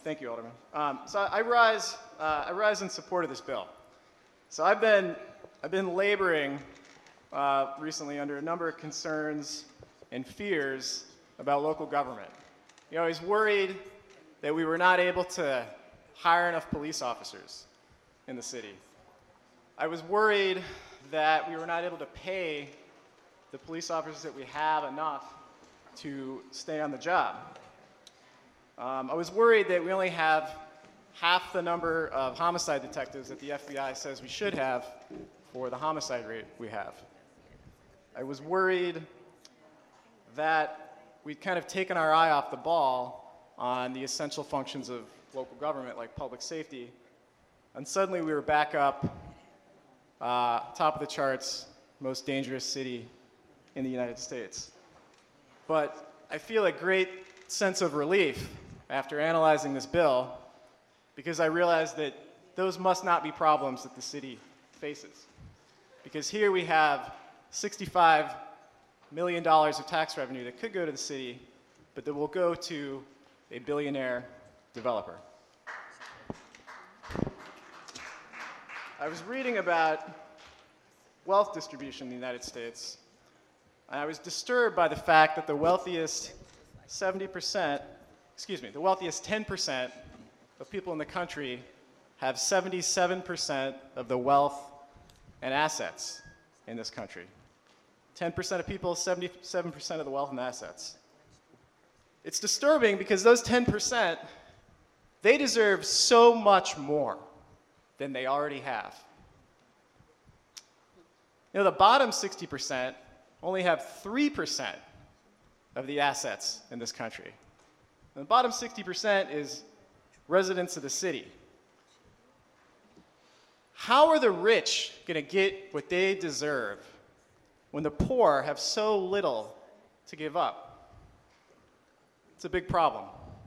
Thank you, Alderman. I rise in support of this bill. So I've been laboring recently under a number of concerns and fears about local government. I was worried that we were not able to hire enough police officers in the city. I was worried that we were not able to pay the police officers that we have enough to stay on the job. I was worried that we only have half the number of homicide detectives that the FBI says we should have for the homicide rate we have. I was worried that we'd kind of taken our eye off the ball on the essential functions of local government, like public safety, and suddenly we were back up, top of the charts, most dangerous city in the United States. But I feel a great sense of relief after analyzing this bill, because I realized that those must not be problems that the city faces. Because here we have $65 million of tax revenue that could go to the city, but that will go to a billionaire developer. I was reading about wealth distribution in the United States, and I was disturbed by the fact that the wealthiest 10% of people in the country have 77% of the wealth and assets in this country. 10% of people, 77% of the wealth and assets. It's disturbing because those 10%, they deserve so much more than they already have. The bottom 60% only have 3% of the assets in this country. And the bottom 60% is residents of the city. How are the rich going to get what they deserve when the poor have so little to give up? It's a big problem.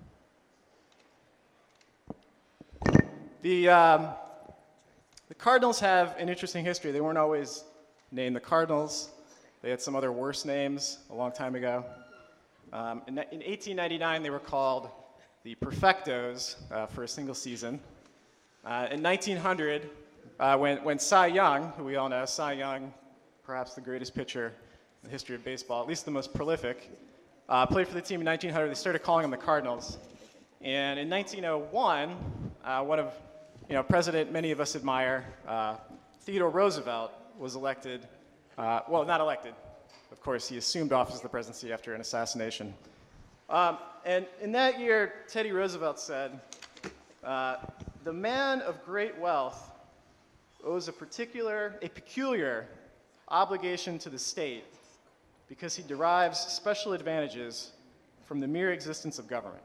The Cardinals have an interesting history. They weren't always named the Cardinals. They had some other worse names a long time ago. In 1899, they were called the Perfectos for a single season. In 1900, when Cy Young, who we all know, Cy Young, perhaps the greatest pitcher in the history of baseball, at least the most prolific, played for the team in 1900, they started calling them the Cardinals. And in 1901, one of, president many of us admire, Theodore Roosevelt, was elected, not elected. Of course, he assumed office of the presidency after an assassination. And in that year, Teddy Roosevelt said, the man of great wealth owes a peculiar obligation to the state because he derives special advantages from the mere existence of government.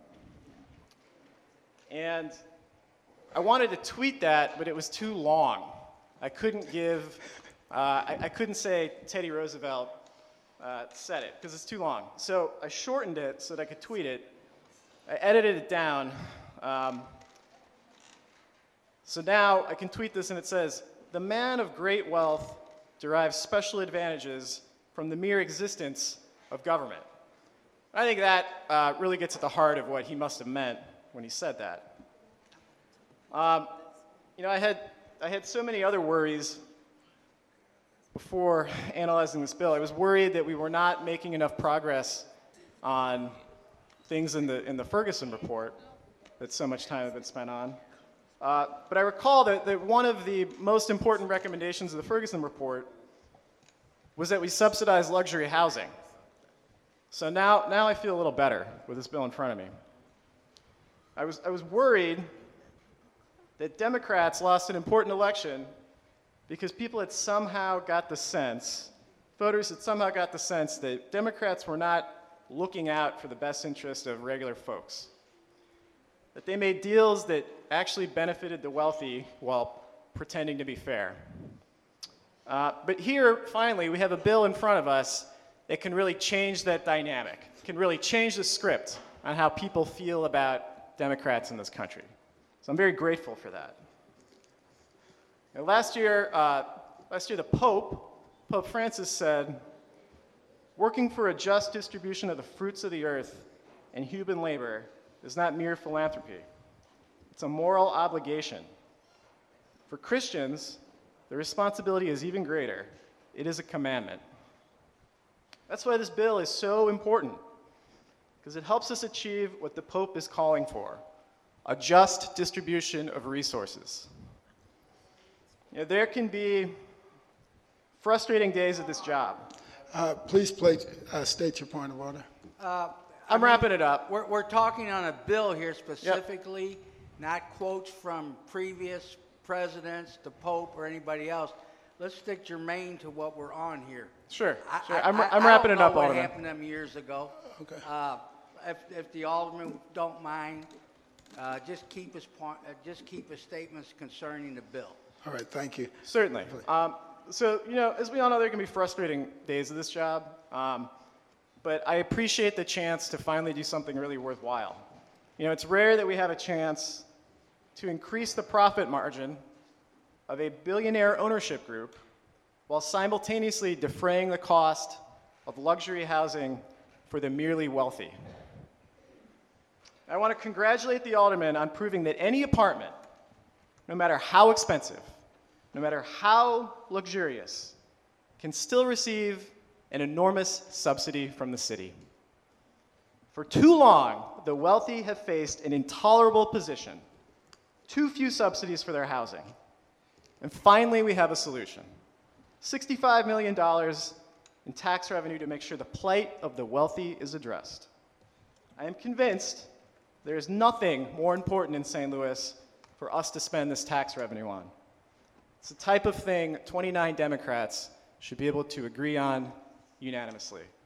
And I wanted to tweet that, but it was too long. I couldn't say Teddy Roosevelt said it, because it's too long. So I shortened it so that I could tweet it. I edited it down. So now I can tweet this, and it says, the man of great wealth derives special advantages from the mere existence of government. I think that really gets at the heart of what he must have meant when he said that. I had so many other worries before analyzing this bill. I was worried that we were not making enough progress on things in the Ferguson report that so much time had been spent on. But I recall that one of the most important recommendations of the Ferguson report was that we subsidize luxury housing. So now I feel a little better with this bill in front of me. I was worried that Democrats lost an important election because voters had somehow got the sense that Democrats were not looking out for the best interest of regular folks. That they made deals that actually benefited the wealthy while pretending to be fair. But here, finally, we have a bill in front of us that can really change that dynamic, can really change the script on how people feel about Democrats in this country. So I'm very grateful for that. Last year, the Pope Francis said, working for a just distribution of the fruits of the earth and human labor is not mere philanthropy. It's a moral obligation. For Christians, the responsibility is even greater. It is a commandment. That's why this bill is so important, because it helps us achieve what the Pope is calling for, a just distribution of resources. You know, there can be frustrating days at this job. Please state your point of order. I'm wrapping it up. We're talking on a bill here specifically, not quotes from previous presidents, the Pope, or anybody else. Let's stick germane to what we're on here. Sure. I'm wrapping it up, I don't know what Alderman. happened to them years ago. Okay. If the alderman don't mind, just keep his statements concerning the bill. All right, thank you. Certainly. So, you know, as we all know, there can be frustrating days of this job, but I appreciate the chance to finally do something really worthwhile. You know, it's rare that we have a chance to increase the profit margin of a billionaire ownership group while simultaneously defraying the cost of luxury housing for the merely wealthy. I want to congratulate the alderman on proving that any apartment, no matter how expensive, no matter how luxurious, can still receive an enormous subsidy from the city. For too long, the wealthy have faced an intolerable position, too few subsidies for their housing. And finally, we have a solution. $65 million in tax revenue to make sure the plight of the wealthy is addressed. I am convinced there is nothing more important in St. Louis for us to spend this tax revenue on. It's the type of thing 29 Democrats should be able to agree on unanimously.